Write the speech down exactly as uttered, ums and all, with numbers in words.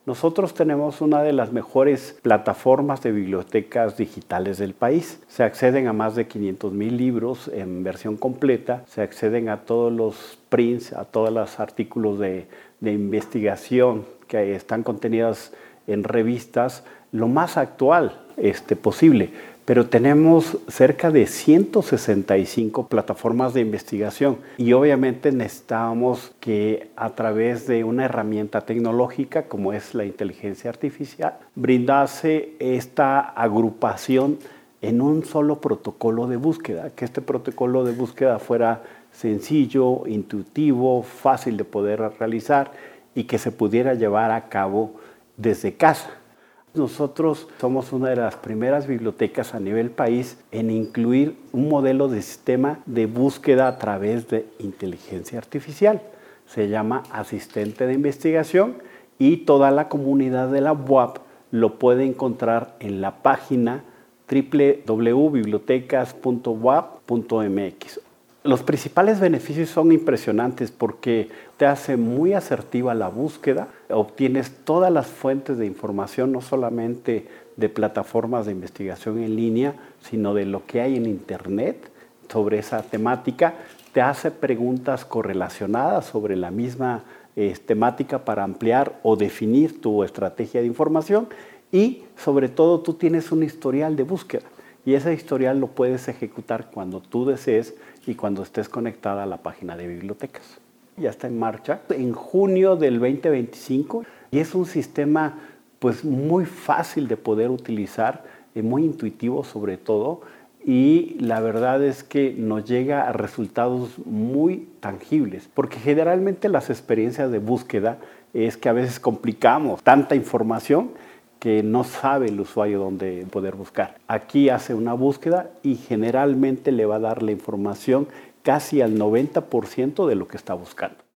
Nosotros tenemos una de las mejores plataformas de bibliotecas digitales del país. Se acceden a más de quinientos mil libros en versión completa, se acceden a todos los prints, a todos los artículos de, de investigación que están contenidos en revistas, lo más actual este, posible. Pero tenemos cerca de ciento sesenta y cinco plataformas de investigación y obviamente necesitamos que a través de una herramienta tecnológica como es la inteligencia artificial, brindase esta agrupación en un solo protocolo de búsqueda, que este protocolo de búsqueda fuera sencillo, intuitivo, fácil de poder realizar y que se pudiera llevar a cabo desde casa. Nosotros somos una de las primeras bibliotecas a nivel país en incluir un modelo de sistema de búsqueda a través de inteligencia artificial. Se llama Asistente de Investigación y toda la comunidad de la U A P lo puede encontrar en la página doble u doble u doble u punto bibliotecas punto u a p punto m x. Los principales beneficios son impresionantes porque te hace muy asertiva la búsqueda, obtienes todas las fuentes de información, no solamente de plataformas de investigación en línea, sino de lo que hay en Internet sobre esa temática, te hace preguntas correlacionadas sobre la misma eh, temática para ampliar o definir tu estrategia de información y sobre todo tú tienes un historial de búsqueda. Y ese historial lo puedes ejecutar cuando tú desees y cuando estés conectada a la página de bibliotecas. Ya está en marcha en junio del veinte veinticinco y es un sistema pues, muy fácil de poder utilizar, eh, muy intuitivo sobre todo, y la verdad es que nos llega a resultados muy tangibles, porque generalmente las experiencias de búsqueda es que a veces complicamos tanta información que no sabe el usuario dónde poder buscar. Aquí hace una búsqueda y generalmente le va a dar la información casi al noventa por ciento de lo que está buscando.